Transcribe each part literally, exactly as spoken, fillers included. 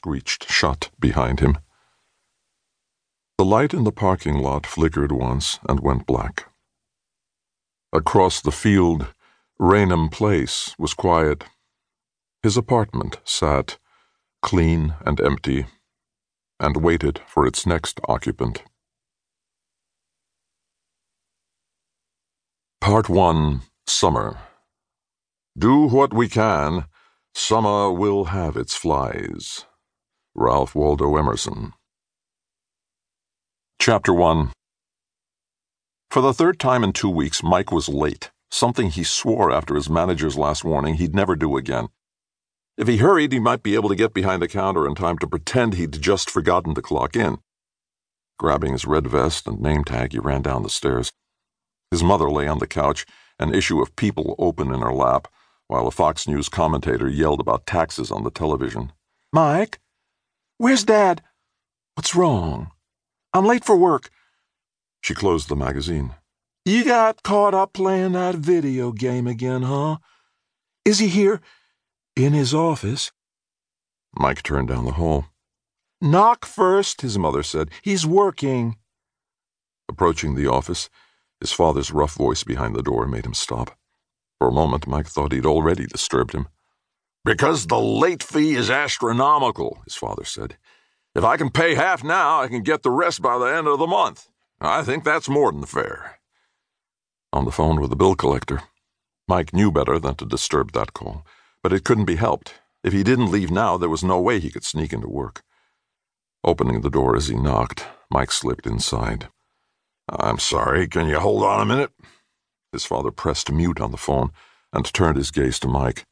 screeched shut behind him. The light in the parking lot flickered once and went black. Across the field, Raynham Place was quiet. His apartment sat, clean and empty, and waited for its next occupant. Part one, Summer. Do what we can, summer will have its flies. Ralph Waldo Emerson. Chapter one. For the third time in two weeks, Mike was late, something he swore after his manager's last warning he'd never do again. If he hurried, he might be able to get behind the counter in time to pretend he'd just forgotten to clock in. Grabbing his red vest and name tag, he ran down the stairs. His mother lay on the couch, an issue of People open in her lap, while a Fox News commentator yelled about taxes on the television. Mike? Where's Dad? What's wrong? I'm late for work. She closed the magazine. You got caught up playing that video game again, huh? Is he here? In his office? Mike turned down the hall. Knock first, his mother said. He's working. Approaching the office, his father's rough voice behind the door made him stop. For a moment, Mike thought he'd already disturbed him. Because the late fee is astronomical, his father said. If I can pay half now, I can get the rest by the end of the month. I think that's more than fair. On the phone with the bill collector, Mike knew better than to disturb that call, but it couldn't be helped. If he didn't leave now, there was no way he could sneak into work. Opening the door as he knocked, Mike slipped inside. I'm sorry, can you hold on a minute? His father pressed mute on the phone and turned his gaze to Mike.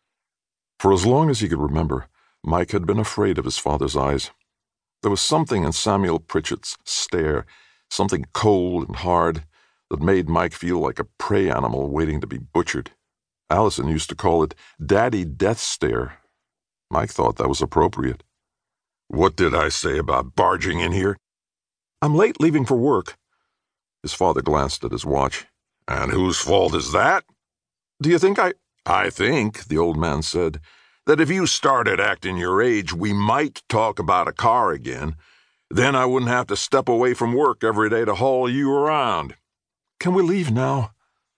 For as long as he could remember, Mike had been afraid of his father's eyes. There was something in Samuel Pritchett's stare, something cold and hard, that made Mike feel like a prey animal waiting to be butchered. Allison used to call it Daddy Death Stare. Mike thought that was appropriate. What did I say about barging in here? I'm late leaving for work. His father glanced at his watch. And whose fault is that? Do you think I... I think, the old man said, that if you started acting your age, we might talk about a car again. Then I wouldn't have to step away from work every day to haul you around. Can we leave now?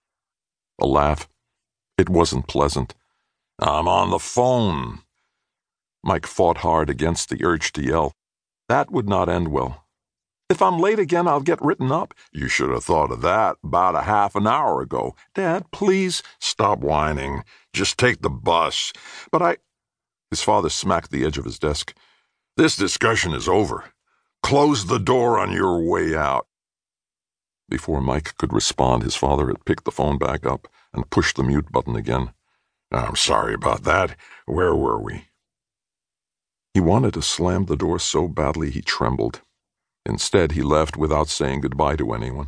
A laugh. It wasn't pleasant. I'm on the phone. Mike fought hard against the urge to yell. That would not end well. If I'm late again, I'll get written up. You should have thought of that about a half an hour ago. Dad, please. Stop whining. Just take the bus. But I... His father smacked the edge of his desk. This discussion is over. Close the door on your way out. Before Mike could respond, his father had picked the phone back up and pushed the mute button again. I'm sorry about that. Where were we? He wanted to slam the door so badly he trembled. Instead, he left without saying goodbye to anyone.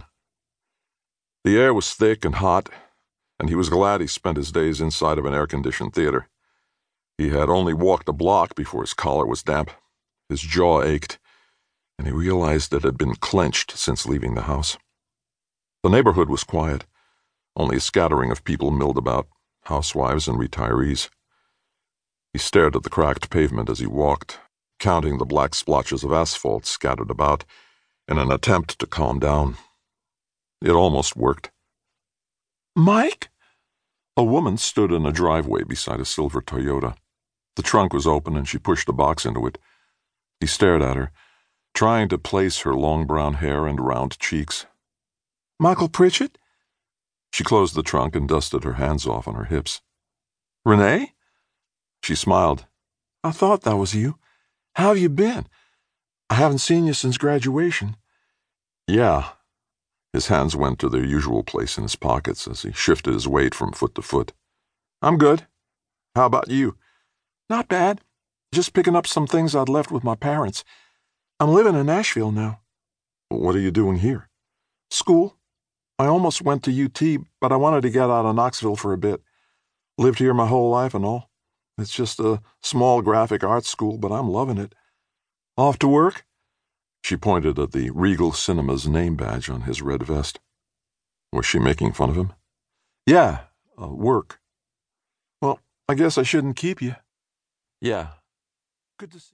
The air was thick and hot, and he was glad he spent his days inside of an air-conditioned theater. He had only walked a block before his collar was damp. His jaw ached, and he realized it had been clenched since leaving the house. The neighborhood was quiet. Only a scattering of people milled about, housewives and retirees. He stared at the cracked pavement as he walked, counting the black splotches of asphalt scattered about in an attempt to calm down. It almost worked. Mike? A woman stood in a driveway beside a silver Toyota. The trunk was open and she pushed a box into it. He stared at her, trying to place her long brown hair and round cheeks. Michael Pritchett? She closed the trunk and dusted her hands off on her hips. Renee? She smiled. I thought that was you. How have you been? I haven't seen you since graduation. Yeah. His hands went to their usual place in his pockets as he shifted his weight from foot to foot. I'm good. How about you? Not bad. Just picking up some things I'd left with my parents. I'm living in Nashville now. What are you doing here? School. I almost went to U T, but I wanted to get out of Knoxville for a bit. Lived here my whole life and all. It's just a small graphic arts school, but I'm loving it. Off to work? She pointed at the Regal Cinema's name badge on his red vest. Was she making fun of him? Yeah, uh, work. Well, I guess I shouldn't keep you. Yeah. Good to see you.